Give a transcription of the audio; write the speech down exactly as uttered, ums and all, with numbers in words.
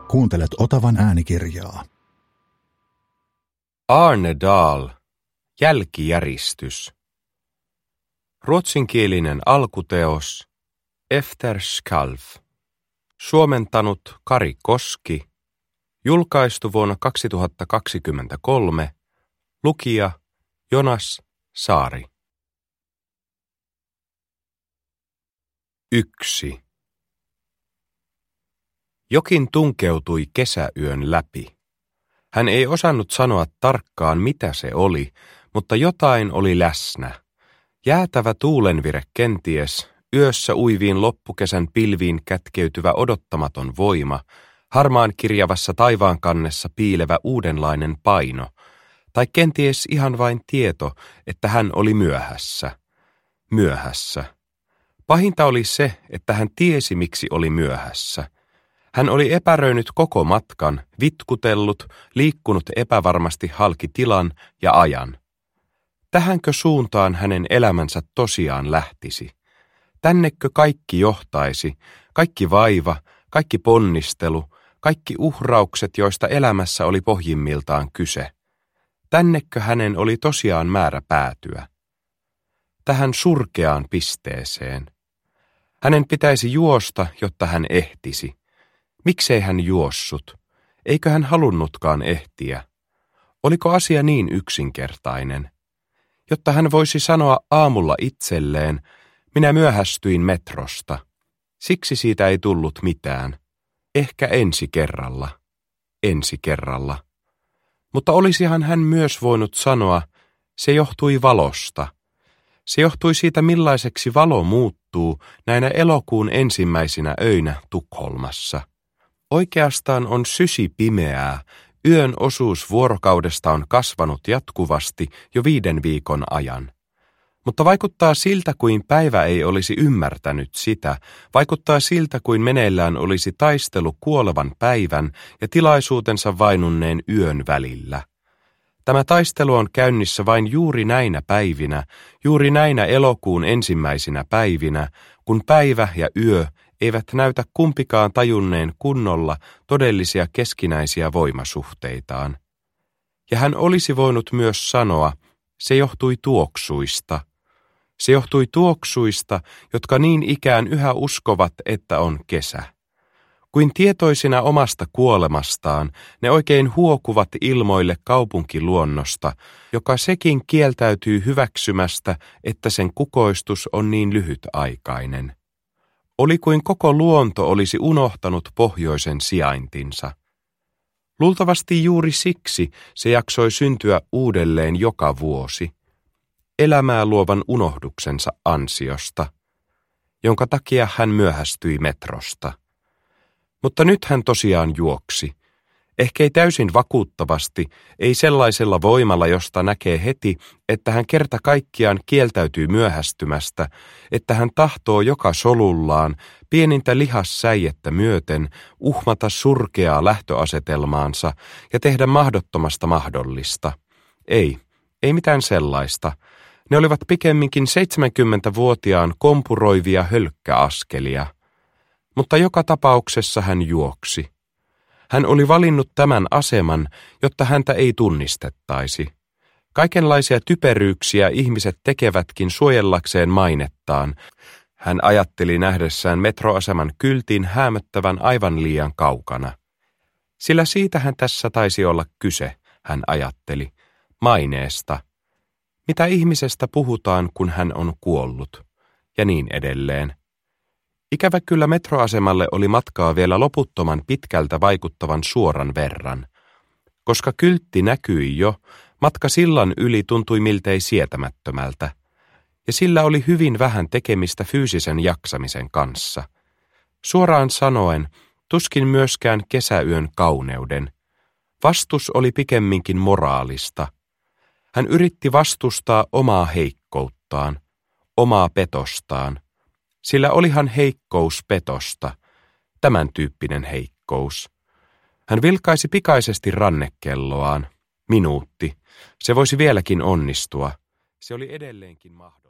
Kuuntelet Otavan äänikirjaa. Arne Dahl, Jälkijäristys. Ruotsinkielinen alkuteos Efter Skalf. Suomentanut Kari Koski. Julkaistu vuonna kaksituhattakaksikymmentäkolme. Lukija Jonas Saari. Yksi. Jokin tunkeutui kesäyön läpi. Hän ei osannut sanoa tarkkaan, mitä se oli, mutta jotain oli läsnä. Jäätävä tuulenvire kenties, yössä uiviin loppukesän pilviin kätkeytyvä odottamaton voima, harmaan kirjavassa taivaankannessa piilevä uudenlainen paino, tai kenties ihan vain tieto, että hän oli myöhässä. Myöhässä. Pahinta oli se, että hän tiesi, miksi oli myöhässä. Hän oli epäröinyt koko matkan, vitkutellut, liikkunut epävarmasti halki tilan ja ajan. Tähänkö suuntaan hänen elämänsä tosiaan lähtisi? Tännekö kaikki johtaisi, kaikki vaiva, kaikki ponnistelu, kaikki uhraukset, joista elämässä oli pohjimmiltaan kyse? Tännekö hänen oli tosiaan määrä päätyä? Tähän surkeaan pisteeseen. Hänen pitäisi juosta, jotta hän ehtisi. Miksei hän juossut? Eikö hän halunnutkaan ehtiä? Oliko asia niin yksinkertainen? Jotta hän voisi sanoa aamulla itselleen, minä myöhästyin metrosta. Siksi siitä ei tullut mitään. Ehkä ensi kerralla. Ensi kerralla. Mutta olisihan hän myös voinut sanoa, se johtui valosta. Se johtui siitä, millaiseksi valo muuttuu näinä elokuun ensimmäisinä öinä Tukholmassa. Oikeastaan on sysi pimeää, yön osuus vuorokaudesta on kasvanut jatkuvasti jo viiden viikon ajan. Mutta vaikuttaa siltä, kuin päivä ei olisi ymmärtänyt sitä, vaikuttaa siltä, kuin meneillään olisi taistelu kuolevan päivän ja tilaisuutensa vainunneen yön välillä. Tämä taistelu on käynnissä vain juuri näinä päivinä, juuri näinä elokuun ensimmäisinä päivinä, kun päivä ja yö eivät näytä kumpikaan tajunneen kunnolla todellisia keskinäisiä voimasuhteitaan. Ja hän olisi voinut myös sanoa, se johtui tuoksuista. Se johtui tuoksuista, jotka niin ikään yhä uskovat, että on kesä. Kuin tietoisina omasta kuolemastaan, ne oikein huokuvat ilmoille kaupunkiluonnosta, joka sekin kieltäytyy hyväksymästä, että sen kukoistus on niin lyhytaikainen. Oli kuin koko luonto olisi unohtanut pohjoisen sijaintinsa. Luultavasti juuri siksi se jaksoi syntyä uudelleen joka vuosi, elämää luovan unohduksensa ansiosta, jonka takia hän myöhästyi metrosta. Mutta nyt hän tosiaan juoksi. Ehkä ei täysin vakuuttavasti, ei sellaisella voimalla, josta näkee heti, että hän kerta kaikkiaan kieltäytyy myöhästymästä, että hän tahtoo joka solullaan, pienintä lihassäijettä myöten, uhmata surkeaa lähtöasetelmaansa ja tehdä mahdottomasta mahdollista. Ei, ei mitään sellaista. Ne olivat pikemminkin seitsemänkymmentävuotiaan kompuroivia hölkkäaskelia. Mutta joka tapauksessa hän juoksi. Hän oli valinnut tämän aseman, jotta häntä ei tunnistettaisi. Kaikenlaisia typeryyksiä ihmiset tekevätkin suojellakseen mainettaan. Hän ajatteli nähdessään metroaseman kyltin häämöttävän aivan liian kaukana. Sillä siitähän tässä taisi olla kyse, hän ajatteli, maineesta. Mitä ihmisestä puhutaan, kun hän on kuollut, ja niin edelleen. Ikävä kyllä metroasemalle oli matkaa vielä loputtoman pitkältä vaikuttavan suoran verran. Koska kyltti näkyi jo, matka sillan yli tuntui miltei sietämättömältä, ja sillä oli hyvin vähän tekemistä fyysisen jaksamisen kanssa. Suoraan sanoen, tuskin myöskään kesäyön kauneuden. Vastus oli pikemminkin moraalista. Hän yritti vastustaa omaa heikkouttaan, omaa petostaan. Sillä olihan heikkous petosta, tämän tyyppinen heikkous. Hän vilkaisi pikaisesti rannekelloaan. Minuutti. Se voisi vieläkin onnistua. Se oli edelleenkin mahdollista.